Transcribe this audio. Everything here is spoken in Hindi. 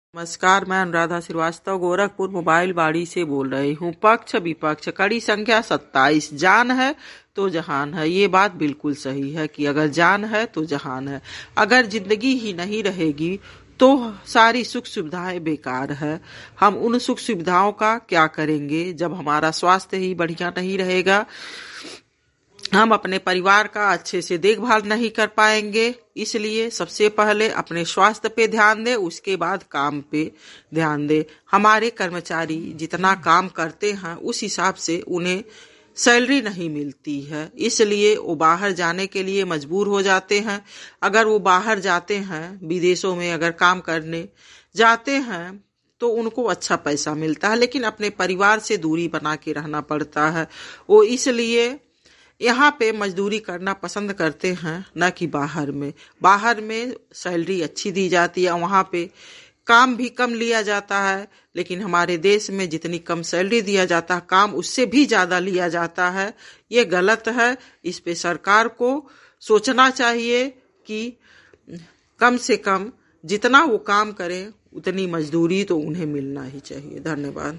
नमस्कार, मैं अनुराधा श्रीवास्तव गोरखपुर मोबाइल बाड़ी से बोल रही हूँ। पक्ष विपक्ष कड़ी संख्या 27। जान है तो जहान है। ये बात बिल्कुल सही है कि अगर जान है तो जहान है। अगर जिंदगी ही नहीं रहेगी तो सारी सुख सुविधाएं बेकार है। हम उन सुख सुविधाओं का क्या करेंगे जब हमारा स्वास्थ्य ही बढ़िया नहीं रहेगा। हम अपने परिवार का अच्छे से देखभाल नहीं कर पाएंगे। इसलिए सबसे पहले अपने स्वास्थ्य पे ध्यान दें, उसके बाद काम पे ध्यान दें। हमारे कर्मचारी जितना काम करते हैं उस हिसाब से उन्हें सैलरी नहीं मिलती है, इसलिए वो बाहर जाने के लिए मजबूर हो जाते हैं। अगर वो बाहर जाते हैं, विदेशों में अगर काम करने जाते हैं तो उनको अच्छा पैसा मिलता है, लेकिन अपने परिवार से दूरी बना के रहना पड़ता है। वो इसलिए यहाँ पे मजदूरी करना पसंद करते हैं, न कि बाहर में। बाहर में सैलरी अच्छी दी जाती है, वहाँ पे काम भी कम लिया जाता है, लेकिन हमारे देश में जितनी कम सैलरी दिया जाता है काम उससे भी ज़्यादा लिया जाता है। ये गलत है। इस पे सरकार को सोचना चाहिए कि कम से कम जितना वो काम करें उतनी मजदूरी तो उन्हें मिलना ही चाहिए। धन्यवाद।